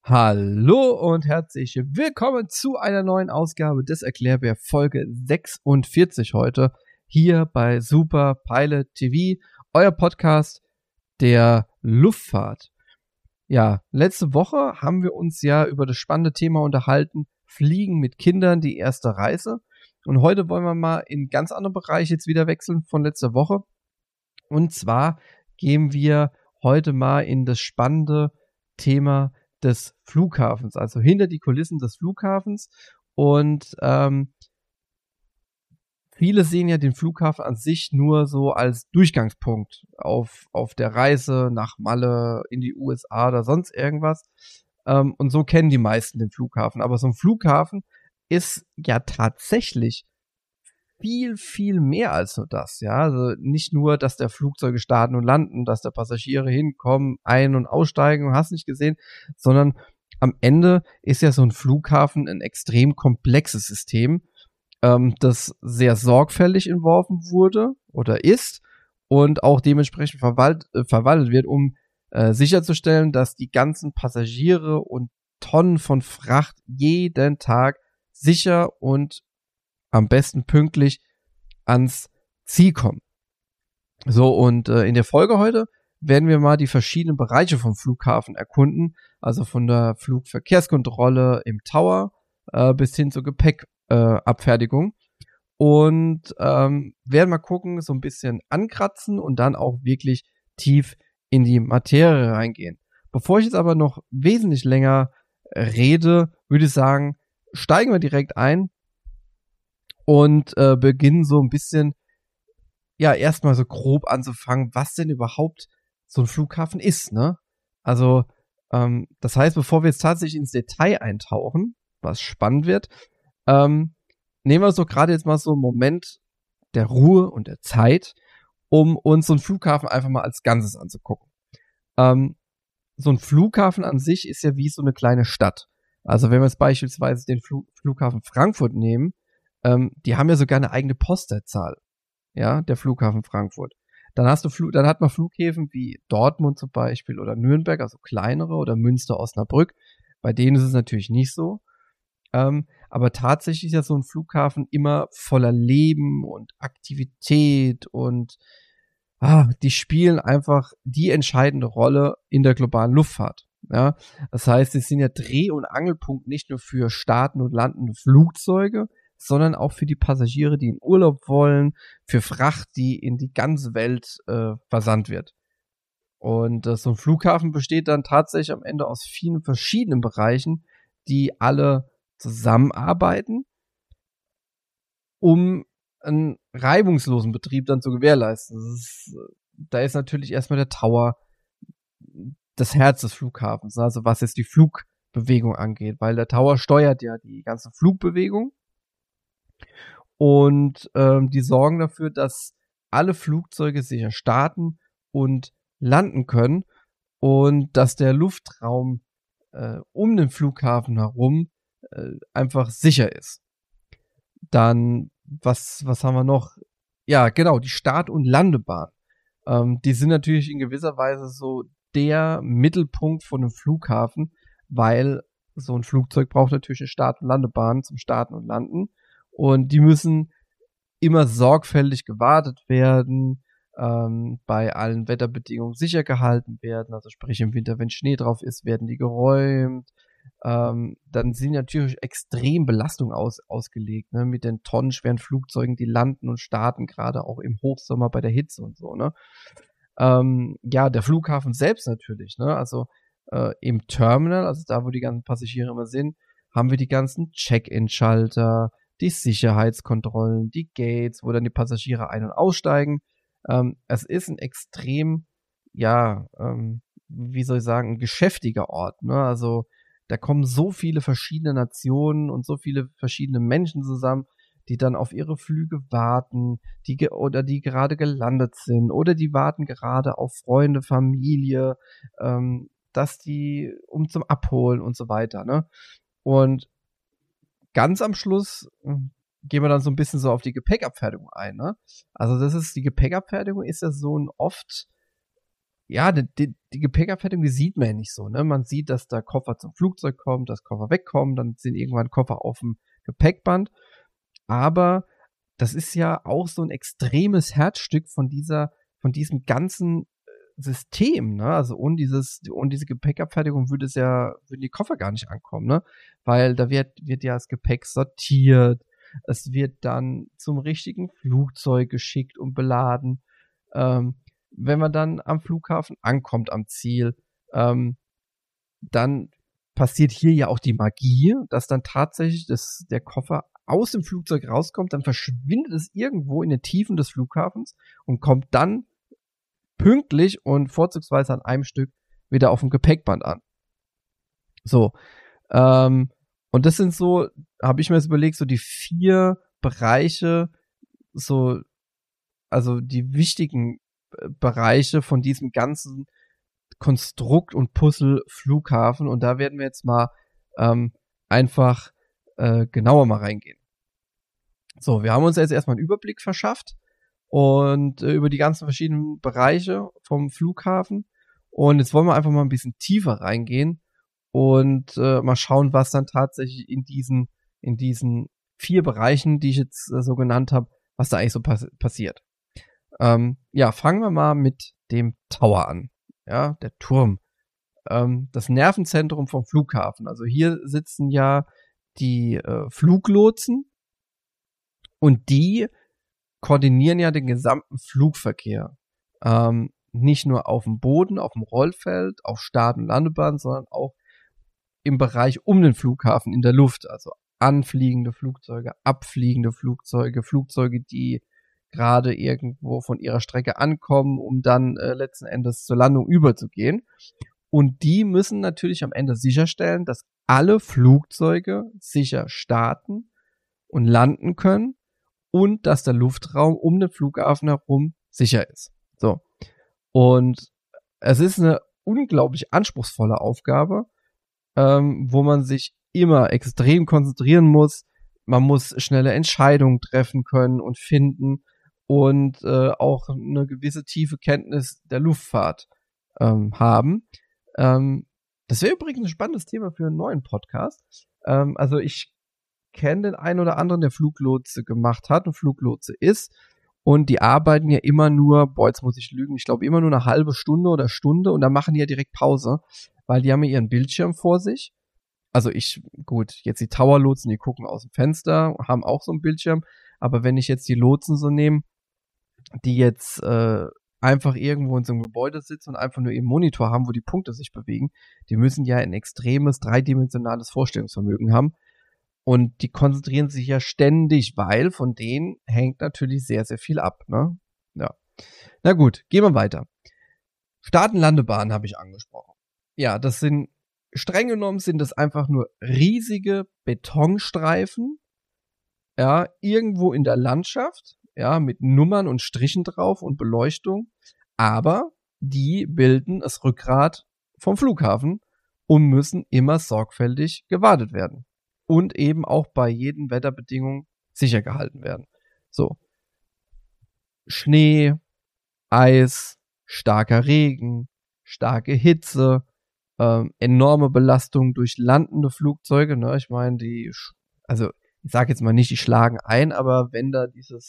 Hallo und herzlich willkommen zu einer neuen Ausgabe des Erklärbär Folge 46 heute hier bei Super Pilot TV, euer Podcast der Luftfahrt. Ja, letzte Woche haben wir uns ja über das spannende Thema unterhalten, Fliegen mit Kindern, die erste Reise. Und heute wollen wir mal in ganz andere Bereiche jetzt wieder wechseln von letzter Woche. Und zwar gehen wir heute mal in das spannende Thema des Flughafens, also hinter die Kulissen des Flughafens. Und viele sehen ja den Flughafen an sich nur so als Durchgangspunkt auf der Reise nach Malle, in die USA oder sonst irgendwas. Und so kennen die meisten den Flughafen. Aber so ein Flughafen ist ja tatsächlich viel, viel mehr als nur das, ja. Also nicht nur, dass der Flugzeuge starten und landen, dass da Passagiere hinkommen, ein- und aussteigen und hast nicht gesehen, sondern am Ende ist ja so ein Flughafen ein extrem komplexes System, das sehr sorgfältig entworfen wurde oder ist und auch dementsprechend verwaltet wird, um sicherzustellen, dass die ganzen Passagiere und Tonnen von Fracht jeden Tag sicher und am besten pünktlich ans Ziel kommen. So, und in der Folge heute werden wir mal die verschiedenen Bereiche vom Flughafen erkunden, also von der Flugverkehrskontrolle im Tower bis hin zur Gepäckabfertigung. Und werden mal gucken, so ein bisschen ankratzen und dann auch wirklich tief in die Materie reingehen. Bevor ich jetzt aber noch wesentlich länger rede, würde ich sagen, steigen wir direkt ein und beginnen so ein bisschen, ja, erstmal so grob anzufangen, was denn überhaupt so ein Flughafen ist, ne? Also, das heißt, bevor wir jetzt tatsächlich ins Detail eintauchen, was spannend wird, nehmen wir so gerade jetzt mal so einen Moment der Ruhe und der Zeit, um uns so einen Flughafen einfach mal als Ganzes anzugucken. So ein Flughafen an sich ist ja wie so eine kleine Stadt. Also wenn wir jetzt beispielsweise den Flughafen Frankfurt nehmen, die haben ja sogar eine eigene Postleitzahl, ja, der Flughafen Frankfurt. Dann dann hat man Flughäfen wie Dortmund zum Beispiel oder Nürnberg, also kleinere, oder Münster, Osnabrück. Bei denen ist es natürlich nicht so. Aber tatsächlich ist ja so ein Flughafen immer voller Leben und Aktivität und die spielen einfach die entscheidende Rolle in der globalen Luftfahrt. Ja, das heißt, sie sind ja Dreh- und Angelpunkt nicht nur für starten und landende Flugzeuge, sondern auch für die Passagiere, die in Urlaub wollen, für Fracht, die in die ganze Welt versandt wird. Und so ein Flughafen besteht dann tatsächlich am Ende aus vielen verschiedenen Bereichen, die alle zusammenarbeiten, um einen reibungslosen Betrieb dann zu gewährleisten. Da ist natürlich erstmal der Tower das Herz des Flughafens, also was jetzt die Flugbewegung angeht, weil der Tower steuert ja die ganze Flugbewegung und die sorgen dafür, dass alle Flugzeuge sicher starten und landen können und dass der Luftraum um den Flughafen herum einfach sicher ist. Dann, was haben wir noch? Ja, genau, die Start- und Landebahn. Die sind natürlich in gewisser Weise so der Mittelpunkt von einem Flughafen, weil so ein Flugzeug braucht natürlich eine Start- und Landebahn zum Starten und Landen. Und die müssen immer sorgfältig gewartet werden, bei allen Wetterbedingungen sicher gehalten werden. Also sprich im Winter, wenn Schnee drauf ist, werden die geräumt. Dann sind natürlich extrem Belastungen ausgelegt, ne, mit den tonnenschweren Flugzeugen, die landen und starten, gerade auch im Hochsommer bei der Hitze und so, ne. Ja, der Flughafen selbst natürlich, ne, also im Terminal, also da, wo die ganzen Passagiere immer sind, haben wir die ganzen Check-in-Schalter, die Sicherheitskontrollen, die Gates, wo dann die Passagiere ein- und aussteigen. Es ist ein extrem, ja, wie soll ich sagen, ein geschäftiger Ort, ne, also da kommen so viele verschiedene Nationen und so viele verschiedene Menschen zusammen, die dann auf ihre Flüge warten, die gerade gelandet sind oder die warten gerade auf Freunde, Familie, dass die zum Abholen und so weiter, ne? Und ganz am Schluss gehen wir dann so ein bisschen so auf die Gepäckabfertigung ein, ne? Also die Gepäckabfertigung ist ja so ein oft ja, die Gepäckerfertigung, die sieht man ja nicht so, ne? Man sieht, dass der Koffer zum Flugzeug kommt, dass Koffer wegkommen, dann sind irgendwann Koffer auf dem Gepäckband. Aber das ist ja auch so ein extremes Herzstück von diesem ganzen System, ne? Also ohne diese Gepäckabfertigung würden die Koffer gar nicht ankommen, ne? Weil da wird ja das Gepäck sortiert, es wird dann zum richtigen Flugzeug geschickt und beladen. Wenn man dann am Flughafen ankommt, am Ziel, dann passiert hier ja auch die Magie, dass dann tatsächlich der Koffer aus dem Flugzeug rauskommt, dann verschwindet es irgendwo in den Tiefen des Flughafens und kommt dann pünktlich und vorzugsweise an einem Stück wieder auf dem Gepäckband an. So, und das sind so, habe ich mir jetzt überlegt, so die 4 Bereiche, so, also die wichtigen Bereiche von diesem ganzen Konstrukt und Puzzle Flughafen, und da werden wir jetzt mal einfach genauer mal reingehen. So, wir haben uns jetzt erstmal einen Überblick verschafft und über die ganzen verschiedenen Bereiche vom Flughafen, und jetzt wollen wir einfach mal ein bisschen tiefer reingehen und mal schauen, was dann tatsächlich in diesen 4 Bereichen, die ich jetzt so genannt habe, was da eigentlich so passiert. Ja, fangen wir mal mit dem Tower an. Ja, der Turm. Das Nervenzentrum vom Flughafen. Also hier sitzen ja die Fluglotsen, und die koordinieren ja den gesamten Flugverkehr. Nicht nur auf dem Boden, auf dem Rollfeld, auf Start- und Landebahn, sondern auch im Bereich um den Flughafen in der Luft. Also anfliegende Flugzeuge, abfliegende Flugzeuge, Flugzeuge, die gerade irgendwo von ihrer Strecke ankommen, um dann letzten Endes zur Landung überzugehen. Und die müssen natürlich am Ende sicherstellen, dass alle Flugzeuge sicher starten und landen können und dass der Luftraum um den Flughafen herum sicher ist. So. Und es ist eine unglaublich anspruchsvolle Aufgabe, wo man sich immer extrem konzentrieren muss. Man muss schnelle Entscheidungen treffen können und finden und auch eine gewisse tiefe Kenntnis der Luftfahrt haben. Das wäre übrigens ein spannendes Thema für einen neuen Podcast. Also ich kenne den einen oder anderen, der Fluglotse gemacht hat und Fluglotse ist. Und die arbeiten ja immer nur, jetzt muss ich lügen, ich glaube immer nur eine halbe Stunde oder Stunde, und dann machen die ja direkt Pause, weil die haben ja ihren Bildschirm vor sich. Also jetzt die Tower-Lotsen, die gucken aus dem Fenster, haben auch so einen Bildschirm. Aber wenn ich jetzt die Lotsen so nehme, die jetzt einfach irgendwo in so einem Gebäude sitzen und einfach nur ihren Monitor haben, wo die Punkte sich bewegen, die müssen ja ein extremes, dreidimensionales Vorstellungsvermögen haben. Und die konzentrieren sich ja ständig, weil von denen hängt natürlich sehr, sehr viel ab, ne? Ja. Na gut, gehen wir weiter. Start- und Landebahn habe ich angesprochen. Ja, streng genommen sind das einfach nur riesige Betonstreifen, ja, irgendwo in der Landschaft, ja, mit Nummern und Strichen drauf und Beleuchtung, aber die bilden das Rückgrat vom Flughafen und müssen immer sorgfältig gewartet werden. Und eben auch bei jeden Wetterbedingungen sicher gehalten werden. So. Schnee, Eis, starker Regen, starke Hitze, enorme Belastung durch landende Flugzeuge, ne? Ich meine, also ich sage jetzt mal nicht, die schlagen ein, aber wenn da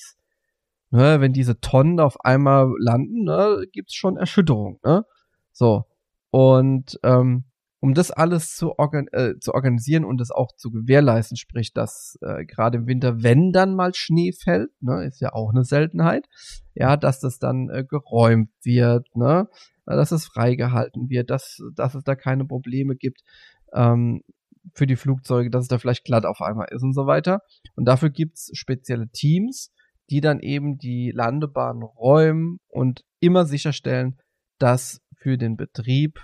wenn diese Tonnen auf einmal landen, ne, gibt's schon Erschütterung, ne? So. Und um das alles zu organisieren und das auch zu gewährleisten, sprich, dass gerade im Winter, wenn dann mal Schnee fällt, ne, ist ja auch eine Seltenheit, ja, dass das dann geräumt wird, ne, dass es freigehalten wird, dass es da keine Probleme gibt für die Flugzeuge, dass es da vielleicht glatt auf einmal ist und so weiter. Und dafür gibt's spezielle Teams, die dann eben die Landebahn räumen und immer sicherstellen, dass sie für den Betrieb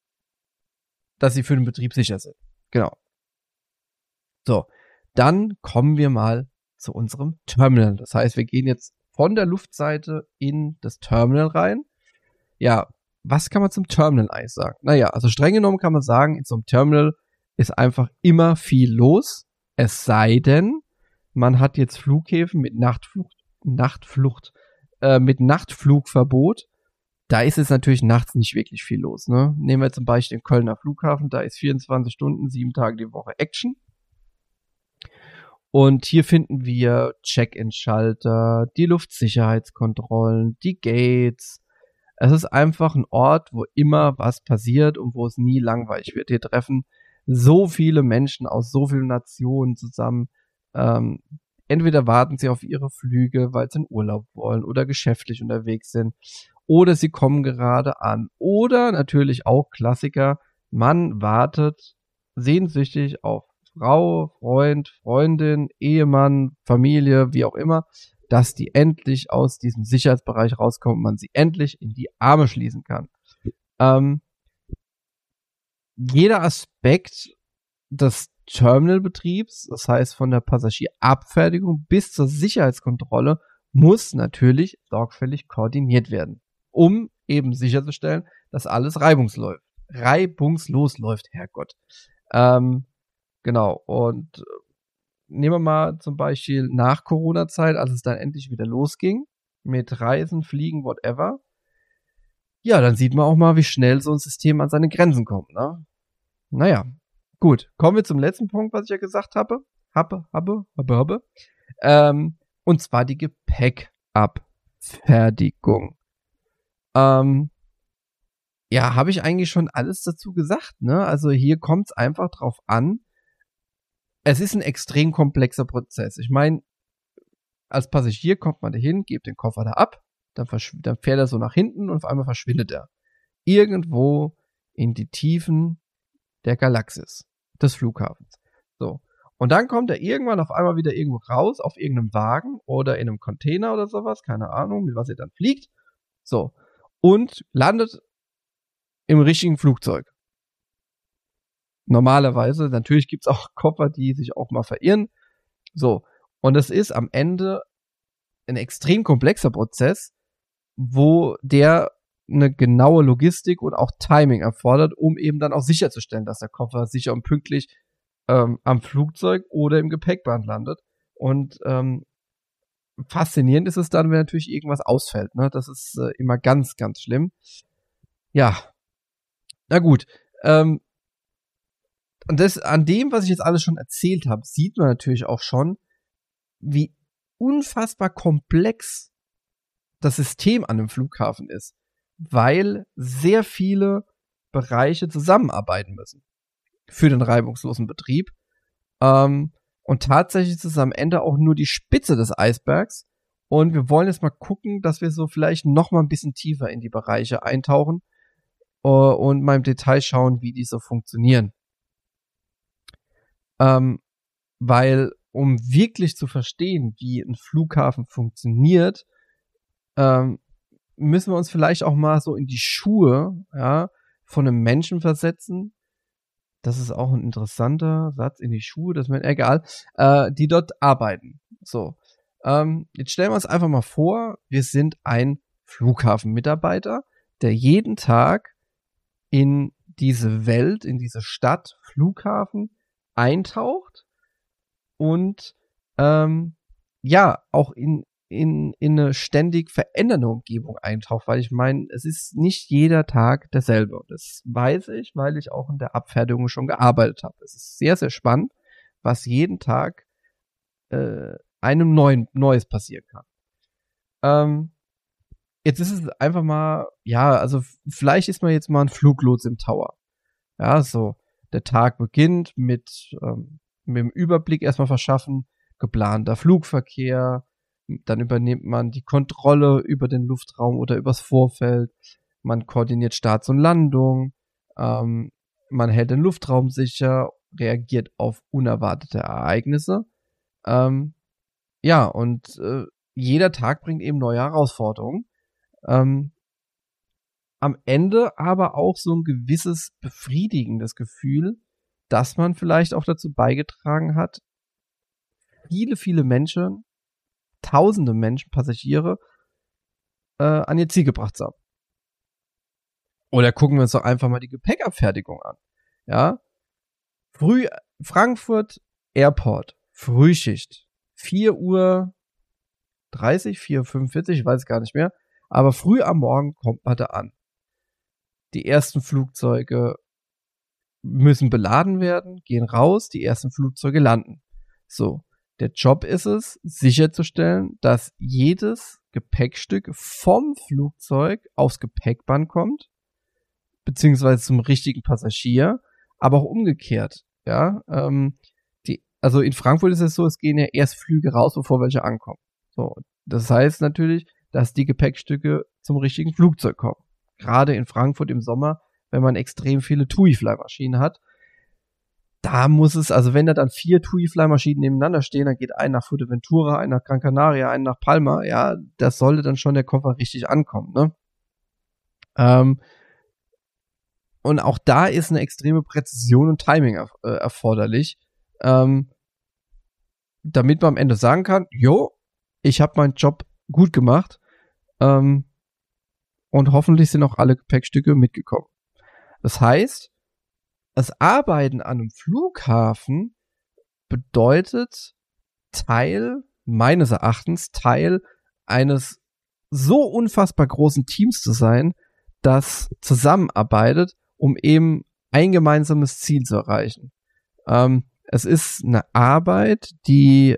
sicher sind. Genau. So, dann kommen wir mal zu unserem Terminal. Das heißt, wir gehen jetzt von der Luftseite in das Terminal rein. Ja, was kann man zum Terminal eigentlich sagen? Naja, also streng genommen kann man sagen, in so einem Terminal ist einfach immer viel los. Es sei denn, man hat jetzt Flughäfen mit Nachtflugverbot. Da ist es natürlich nachts nicht wirklich viel los, ne? Nehmen wir zum Beispiel den Kölner Flughafen, da ist 24 Stunden, 7 Tage die Woche Action. Und hier finden wir Check-in-Schalter, die Luftsicherheitskontrollen, die Gates. Es ist einfach ein Ort, wo immer was passiert und wo es nie langweilig wird. Hier treffen so viele Menschen aus so vielen Nationen zusammen. Entweder warten sie auf ihre Flüge, weil sie in Urlaub wollen oder geschäftlich unterwegs sind. Oder sie kommen gerade an. Oder natürlich auch Klassiker, man wartet sehnsüchtig auf Frau, Freund, Freundin, Ehemann, Familie, wie auch immer, dass die endlich aus diesem Sicherheitsbereich rauskommen und man sie endlich in die Arme schließen kann. Jeder Aspekt des Terminalbetriebs, das heißt von der Passagierabfertigung bis zur Sicherheitskontrolle, muss natürlich sorgfältig koordiniert werden, um eben sicherzustellen, dass alles reibungslos läuft, Herrgott. Genau, und nehmen wir mal zum Beispiel nach Corona-Zeit, als es dann endlich wieder losging, mit Reisen, Fliegen, whatever. Ja, dann sieht man auch mal, wie schnell so ein System an seine Grenzen kommt, ne? Naja, gut. Kommen wir zum letzten Punkt, was ich ja gesagt habe. Und zwar die Gepäckabfertigung. Ja, habe ich eigentlich schon alles dazu gesagt, ne? Also hier kommt es einfach drauf an. Es ist ein extrem komplexer Prozess. Ich meine, als Passagier kommt man dahin, gibt den Koffer da ab, dann fährt er so nach hinten und auf einmal verschwindet er. Irgendwo in die Tiefen der Galaxis des Flughafens. So. Und dann kommt er irgendwann auf einmal wieder irgendwo raus, auf irgendeinem Wagen oder in einem Container oder sowas, keine Ahnung, mit was er dann fliegt. So. Und landet im richtigen Flugzeug. Normalerweise, natürlich gibt's auch Koffer, die sich auch mal verirren. So. Und es ist am Ende ein extrem komplexer Prozess, wo der eine genaue Logistik und auch Timing erfordert, um eben dann auch sicherzustellen, dass der Koffer sicher und pünktlich am Flugzeug oder im Gepäckband landet. Und faszinierend ist es dann, wenn natürlich irgendwas ausfällt. Ne? Das ist immer ganz, ganz schlimm. Ja, na gut. Und das, an dem, was ich jetzt alles schon erzählt habe, sieht man natürlich auch schon, wie unfassbar komplex das System an einem Flughafen ist, weil sehr viele Bereiche zusammenarbeiten müssen für den reibungslosen Betrieb. Und tatsächlich ist es am Ende auch nur die Spitze des Eisbergs. Und wir wollen jetzt mal gucken, dass wir so vielleicht noch mal ein bisschen tiefer in die Bereiche eintauchen und mal im Detail schauen, wie die so funktionieren. Weil, um wirklich zu verstehen, wie ein Flughafen funktioniert, müssen wir uns vielleicht auch mal so in die Schuhe, ja, von einem Menschen versetzen. Das ist auch ein interessanter Satz, in die Schuhe, das ist mir egal, die dort arbeiten. So, jetzt stellen wir uns einfach mal vor, wir sind ein Flughafenmitarbeiter, der jeden Tag in diese Welt, in diese Stadt, Flughafen eintaucht und ja, auch in eine ständig verändernde Umgebung eintaucht, weil ich meine, es ist nicht jeder Tag derselbe. Das weiß ich, weil ich auch in der Abfertigung schon gearbeitet habe. Es ist sehr, sehr spannend, was jeden Tag einem Neues passieren kann. Jetzt ist es einfach mal, ja, also vielleicht ist man jetzt mal ein Fluglots im Tower. Ja, so, der Tag beginnt mit dem Überblick erstmal verschaffen, geplanter Flugverkehr, dann übernimmt man die Kontrolle über den Luftraum oder übers Vorfeld, man koordiniert Starts und Landung, man hält den Luftraum sicher, reagiert auf unerwartete Ereignisse. Ja, und jeder Tag bringt eben neue Herausforderungen. Am Ende aber auch so ein gewisses befriedigendes Gefühl, dass man vielleicht auch dazu beigetragen hat, viele, viele Menschen, tausende Menschen, Passagiere an ihr Ziel gebracht zu haben. Oder gucken wir uns doch einfach mal die Gepäckabfertigung an. Ja, Frankfurt Airport, Frühschicht, 4:30 Uhr, 4:45 Uhr, ich weiß gar nicht mehr. Aber früh am Morgen kommt man da an. Die ersten Flugzeuge müssen beladen werden, gehen raus, die ersten Flugzeuge landen. So, der Job ist es, sicherzustellen, dass jedes Gepäckstück vom Flugzeug aufs Gepäckband kommt, beziehungsweise zum richtigen Passagier, aber auch umgekehrt. Ja, also in Frankfurt ist es so, es gehen ja erst Flüge raus, bevor welche ankommen. So, das heißt natürlich, dass die Gepäckstücke zum richtigen Flugzeug kommen. Gerade in Frankfurt im Sommer, wenn man extrem viele TUI-Fly-Maschinen hat, da muss es, also wenn da dann 4 TUI-Fly-Maschinen nebeneinander stehen, dann geht ein nach Fuerteventura, ein nach Gran Canaria, ein nach Palma, ja, das sollte dann schon der Koffer richtig ankommen, ne? Und auch da ist eine extreme Präzision und Timing erforderlich, damit man am Ende sagen kann, jo, ich habe meinen Job gut gemacht, und hoffentlich sind auch alle Gepäckstücke mitgekommen. Das heißt, das Arbeiten an einem Flughafen bedeutet meines Erachtens Teil eines so unfassbar großen Teams zu sein, das zusammenarbeitet, um eben ein gemeinsames Ziel zu erreichen. Es ist eine Arbeit, die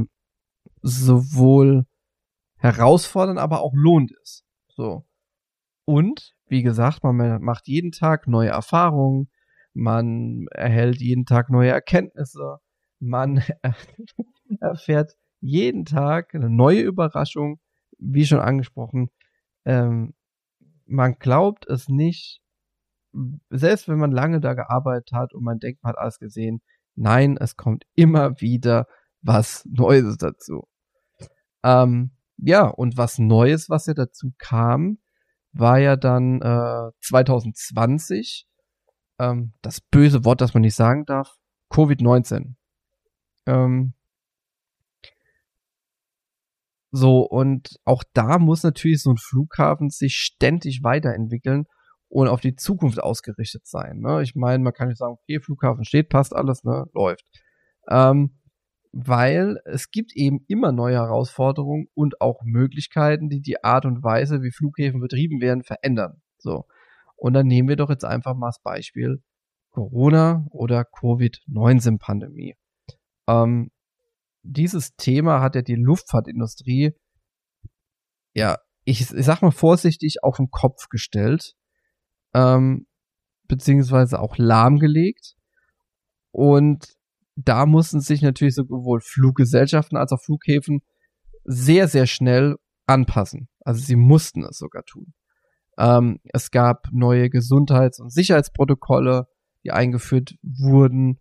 sowohl herausfordernd, aber auch lohnt ist. So. Und, wie gesagt, man macht jeden Tag neue Erfahrungen, man erhält jeden Tag neue Erkenntnisse, man erfährt jeden Tag eine neue Überraschung, wie schon angesprochen. Man glaubt es nicht, selbst wenn man lange da gearbeitet hat und man denkt, man hat alles gesehen, nein, es kommt immer wieder was Neues dazu. Ja, und was Neues, was ja dazu kam, war ja dann 2020 das böse Wort, das man nicht sagen darf, Covid-19. So, und auch da muss natürlich so ein Flughafen sich ständig weiterentwickeln und auf die Zukunft ausgerichtet sein. Ne? Ich meine, man kann nicht sagen, okay, Flughafen steht, passt alles, ne, läuft. Weil es gibt eben immer neue Herausforderungen und auch Möglichkeiten, die die Art und Weise, wie Flughäfen betrieben werden, verändern. So. Und dann nehmen wir doch jetzt einfach mal das Beispiel Corona oder Covid-19-Pandemie. Dieses Thema hat ja die Luftfahrtindustrie, ja, ich sag mal vorsichtig, auf den Kopf gestellt, beziehungsweise auch lahmgelegt. Und da mussten sich natürlich sowohl Fluggesellschaften als auch Flughäfen sehr, sehr schnell anpassen. Also sie mussten es sogar tun. Es gab neue Gesundheits- und Sicherheitsprotokolle, die eingeführt wurden.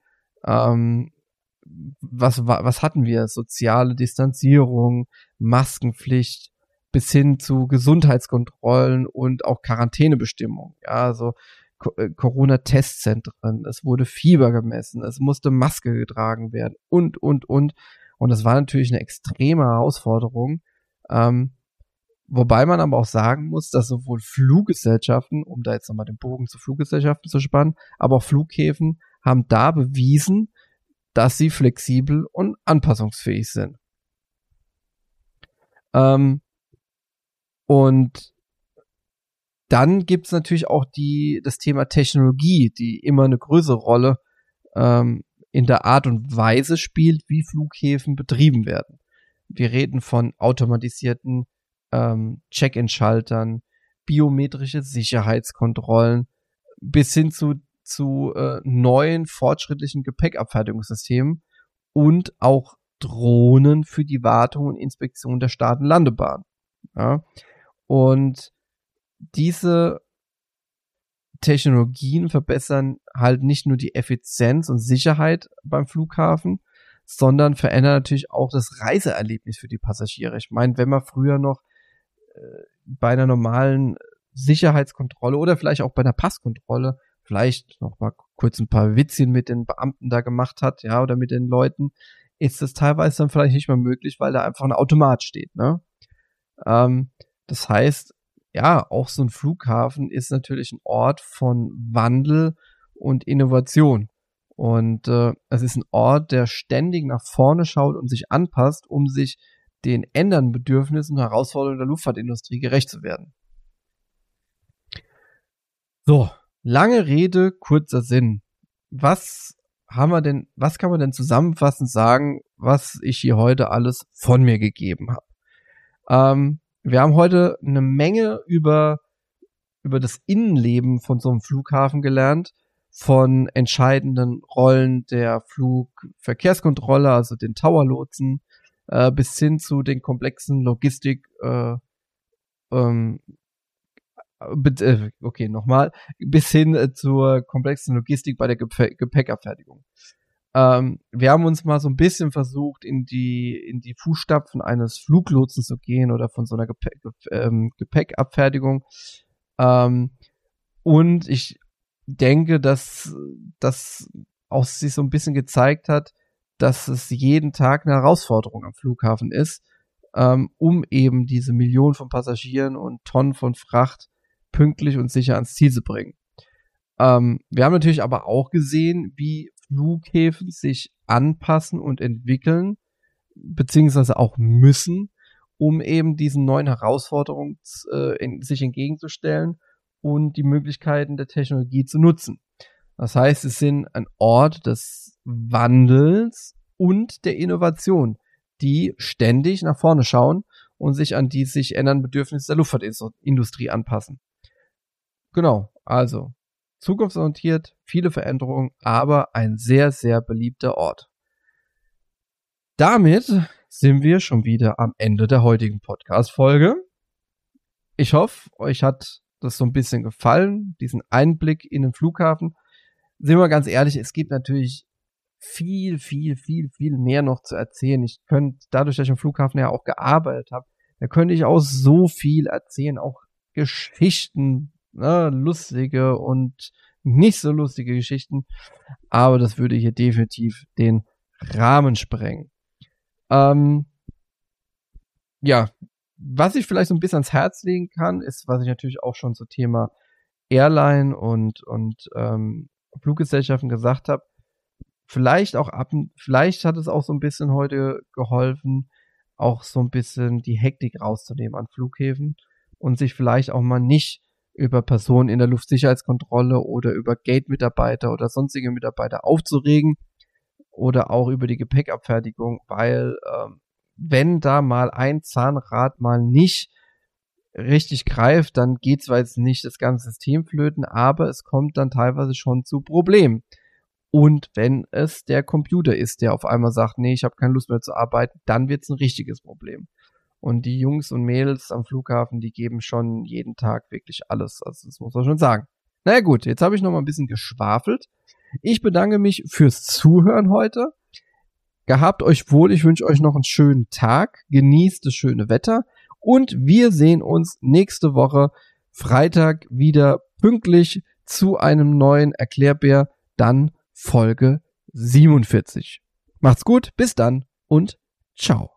Was hatten wir? Soziale Distanzierung, Maskenpflicht, bis hin zu Gesundheitskontrollen und auch Quarantänebestimmungen. Ja, also Corona-Testzentren, es wurde Fieber gemessen, es musste Maske getragen werden und. Und das war natürlich eine extreme Herausforderung. Wobei man aber auch sagen muss, dass sowohl Fluggesellschaften, um da jetzt nochmal den Bogen zu Fluggesellschaften zu spannen, aber auch Flughäfen haben da bewiesen, dass sie flexibel und anpassungsfähig sind. Und dann gibt's natürlich auch das Thema Technologie, die immer eine größere Rolle in der Art und Weise spielt, wie Flughäfen betrieben werden. Wir reden von automatisierten Check-in-Schaltern, biometrische Sicherheitskontrollen bis hin zu neuen fortschrittlichen Gepäckabfertigungssystemen und auch Drohnen für die Wartung und Inspektion der Start- und Landebahn. Ja? Und diese Technologien verbessern halt nicht nur die Effizienz und Sicherheit beim Flughafen, sondern verändern natürlich auch das Reiseerlebnis für die Passagiere. Ich meine, wenn man früher noch bei einer normalen Sicherheitskontrolle oder vielleicht auch bei einer Passkontrolle vielleicht noch mal kurz ein paar Witzchen mit den Beamten da gemacht hat, ja, oder mit den Leuten, ist das teilweise dann vielleicht nicht mehr möglich, weil da einfach ein Automat steht, ne? Das heißt, ja, auch so ein Flughafen ist natürlich ein Ort von Wandel und Innovation. Und es ist ein Ort, der ständig nach vorne schaut und sich anpasst, um sich den ändernden Bedürfnissen und Herausforderungen der Luftfahrtindustrie gerecht zu werden. So, lange Rede, kurzer Sinn. Was kann man denn zusammenfassend sagen, was ich hier heute alles von mir gegeben habe? Wir haben heute eine Menge über das Innenleben von so einem Flughafen gelernt, von entscheidenden Rollen der Flugverkehrskontrolle, also den Tower-Lotsen, bis hin zu den komplexen Logistik, bis hin zur komplexen Logistik bei der Gepäckabfertigung. Wir haben uns mal so ein bisschen versucht, in die Fußstapfen eines Fluglotsen zu gehen oder von so einer Gepäckabfertigung. Und ich denke, dass das auch sich so ein bisschen gezeigt hat, dass es jeden Tag eine Herausforderung am Flughafen ist, um eben diese Millionen von Passagieren und Tonnen von Fracht pünktlich und sicher ans Ziel zu bringen. Wir haben natürlich aber auch gesehen, wie Flughäfen sich anpassen und entwickeln, beziehungsweise auch müssen, um eben diesen neuen Herausforderungen sich entgegenzustellen und die Möglichkeiten der Technologie zu nutzen. Das heißt, es sind ein Ort des Wandels und der Innovation, die ständig nach vorne schauen und sich an die sich ändernden Bedürfnisse der Luftfahrtindustrie anpassen. Genau, also zukunftsorientiert, viele Veränderungen, aber ein sehr, sehr beliebter Ort. Damit sind wir schon wieder am Ende der heutigen Podcast-Folge. Ich hoffe, euch hat das so ein bisschen gefallen, diesen Einblick in den Flughafen. Sind wir ganz ehrlich, es gibt natürlich viel mehr noch zu erzählen. Ich könnte, dadurch, dass ich am Flughafen ja auch gearbeitet habe, da könnte ich auch so viel erzählen, auch Geschichten, lustige und nicht so lustige Geschichten, aber das würde hier definitiv den Rahmen sprengen. Ja, was ich vielleicht so ein bisschen ans Herz legen kann, ist, was ich natürlich auch schon zum Thema Airline und Fluggesellschaften gesagt habe, vielleicht hat es auch so ein bisschen heute geholfen, auch so ein bisschen die Hektik rauszunehmen an Flughäfen und sich vielleicht auch mal nicht über Personen in der Luftsicherheitskontrolle oder über Gate-Mitarbeiter oder sonstige Mitarbeiter aufzuregen oder auch über die Gepäckabfertigung, weil wenn da mal ein Zahnrad mal nicht richtig greift, dann geht zwar jetzt nicht das ganze System flöten, aber es kommt dann teilweise schon zu Problemen. Und wenn es der Computer ist, der auf einmal sagt, nee, ich habe keine Lust mehr zu arbeiten, dann wird es ein richtiges Problem. Und die Jungs und Mädels am Flughafen, die geben schon jeden Tag wirklich alles. Also das muss man schon sagen. Naja gut, jetzt habe ich noch mal ein bisschen geschwafelt. Ich bedanke mich fürs Zuhören heute. Gehabt euch wohl, ich wünsche euch noch einen schönen Tag. Genießt das schöne Wetter. Und wir sehen uns nächste Woche Freitag wieder pünktlich zu einem neuen Erklärbär, dann Folge 47. Macht's gut, bis dann und ciao.